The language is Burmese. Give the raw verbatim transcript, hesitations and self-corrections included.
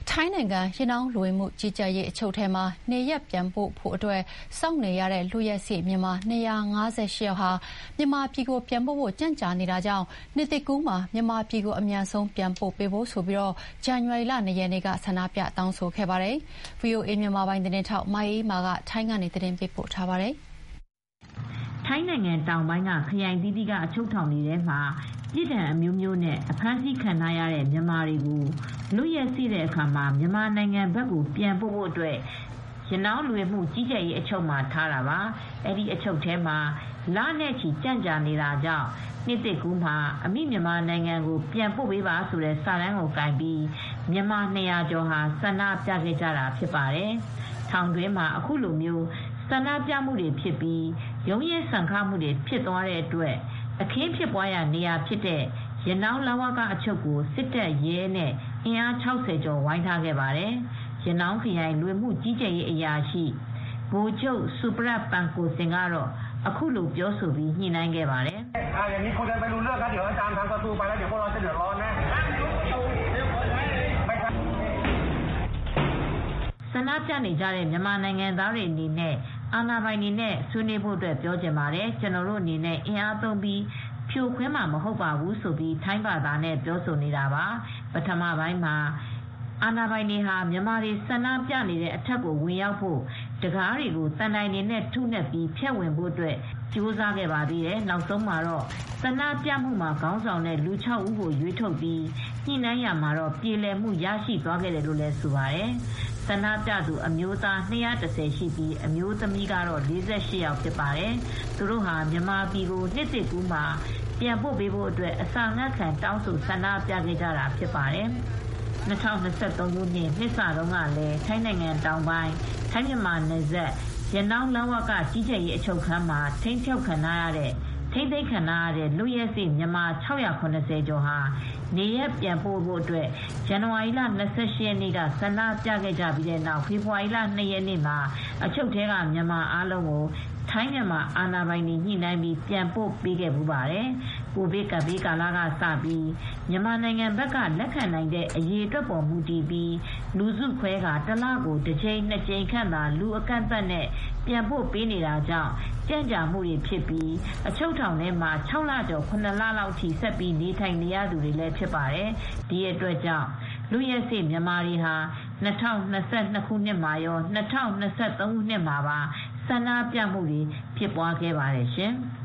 ထိုင်းနိုင်ငံရနောင်းလူဝင်မှုကြီးကြပ်ရေးအချုပ်ထဲမှာနေရပ်ပြန်ပို့ဖို့အတွက်စောင့်နေရတဲ့လူရက်စေ့မြန်မာ၂၅၈ယောက်ဟာမြန်မာပြည်ကိုပြန်ပို့ဖို့ကြန့်ကြာနေတာကြောင့်နှစ်သစ်ကူးမှာမြန်မာပြည်ကိုအမြန်ဆုံးပြန်ပို့ပေးဖို့ဆိုပြီးဇန်နဝါရီလ၂ရက်နေ့ကဆန္ဒပြတောင်းဆိုခဲ့ပါတယ်။ ဗွီအိုအေမြန်မာပိုင်းသတင်းထောက်မအေးမာကထိုင်းကနေသတင်းပေးပို့ထားပါတယ်။ ထိုင်းနိုင်ငံတောင်ပိုင်းကခရိုင်အသီးသီးကအချုပ်ထောင်တွေထဲမှာပြစ်ဒဏ်အမျိုးမျိုးနဲ့အဖမ်းဆီးခံထားရတဲ့မြန်မာတွေကိုလွတ်ရက်စေ့တဲ့အခါမှာမြန်မာနိုင်ငံဘက်ကိုပြန်ပို့ဖို့အတွက်ရနောင်းလူဝင်မှုကြီးကြပ်ရေးအချုပ်မှာထားတာပါ။ အဲဒီအချုပ်ထဲမှာလနဲ့ချီကြန့်ကြာနေတာကြောင့်နှစ်သစ်ကူးမှာအမိမြန်မာနိုင်ငံကိုပြန်ပို့ပေးပါဆိုတဲ့စာတမ်းကိုကိုင်ပြီးမြန်မာ၂၀၀ကျော်ဟာဆန္ဒပြခဲ့ကြတာဖြစ်ပါတယ်။ ထောင်တွင်းမှာအခုလိုဆန္ဒပြမှုတွေဖြစ်ပြီးရုန်းရင်းဆန်ခတ်မှုတွေဖြစ်သွားတဲ့အတွက်အခင်းဖြစ်ပွားရာနေရာဖြစ်တဲ့ရနောင်းလဝကအချုပ်ကိုစစ်တပ်ရဲနဲ့အင်အား၆၀ကျော်ဝိုင်းထားခဲ့ပါတယ်။ ရနောင်းခရိုင်လူဝင်မှုကြီးကြပ်ရေးအရာရှိ ဗိုလ်ချုပ်ဆူပရတ်ပန်ကိုစင်ကတော့အခုလိုပြောဆိုပြီးညှိနှိုင်းခဲ့ပါတယ်။ "ဆန္ဒပြနေကြတဲ့မြန်မာနိုင်ငံသားတွေအနေနဲ့အာဏာပိုင်တွေနဲ့ဆွေးနွေးဖို့ပြောချင်ပါတယ်။ ကျနော်တို့အနေနဲ့အင်အားသုံးပြီးဖြိုခွင်းမှာမဟုတ်ပါဘူးဆိုပြီးထိုင်းဘာသာနဲ့ပြောဆိုနေတာပါ။ ပထမပိုင်းမှာအာဏာပိုင်တွေဟာမြန်မာတွေဆန္ဒပြနေတဲ့အထက်ကိုဝင်ရောက်ဖို့တံခါးတွေကိုသံတိုင်တွေနဲ့ထုနှက်ပြီးဖြတ်ဝင်ဖို့ကြိုးစားခဲ့ပါသေးတယ်။ နောက်ဆုံးမှာတော့ဆန္ဒပြမှုမှာခေါင်းဆောင်တဲ့လူ၆ဦးကိုရွေးထုတ်ပြီးညှိနှိုင်းရာမှာပြေလည်မှုရရှိသွားခဲ့တယ်လို့လည်းဆိုပါတယ်။ ဆန္ဒပြသူအမျိုးသား၂၁၀ရှိပြီးအမျိုးသမီးကတော့၄၈ယောက်ဖြစ်ပါတယ်။ သူတို့ဟာမြန်မာပြည်ကိုနှစ်သစ်ကူးမှာပြန်ပို့ပေးဖို့အတွက်အစာငတ်ခံတောင်းဆိုဆန္ဒပြခဲ့ကြတာဖြစ်ပါတယ်။၂၀၂၃ခုနှစ်နှစ်စတုန်းကလည်းထိုင်းနိုင်ငံတောင်ပိုင်းထိုင်းမြန်မာနယ်စပ်ရနောင်းလဝကကြီးကြပ်ရေးအချုပ်ခန်းမှာထိန်းသိမ်းခံထားရတဲ့လွတ်ရက်စေ့မြန်မာ၆၇၀ကျော်ဟာနေရပ်ပြန်ပို့ဖို့အတွက်ဇန်နဝါရီလ၂၈ရက်နေ့ကဆန္ဒပြခဲ့ကြပြီးနောက်ဖေဖေါ်ဝါရီလ၂ရက်နေ့မှာအချုပ်ထဲကမြန်မာအားလုံးကိုထိုင်းမြန်မာအာဏာပိုင်တွေညှိနှိုင်းပြီးပြန်ပို့ပေးခဲ့ဖူးပါတယ်။ ကိုဗစ်ကပ်ဘေးကာလကစပြီးမြန်မာနိုင်ငံဘက်ကလက်ခံနိုင်တဲ့အရေအတွက်ပေါ်မူတည်ပြီးလူစုခွဲကာတလကိုတကြိမ်နှစ်ကြိမ်ခန့်သာလူအကန့်အသတ်နဲ့ပြန်ပို့ပေးနေတာကြောင့်ကြန့်ကြာမှုတွေဖြစ်ပြီးအချုပ်ထောင်ထဲမှာ၆လကျော်၇လလောက်ထိဆက်ပြီးနေထိုင်နေရသူတွေလည်းဖြစ်ပါတယ်။ ဒီအတွက်ကြောင့်လွတ်ရက်စေ့မြန်မာတွေဟာ၂၀၂၂ခုနှစ်မှာရော၂၀၂၃ခုနှစ်မှာပါဆန္ဒပြမှုတွေဖြစ်ပွားခဲ့ပါတယ်ရှင်။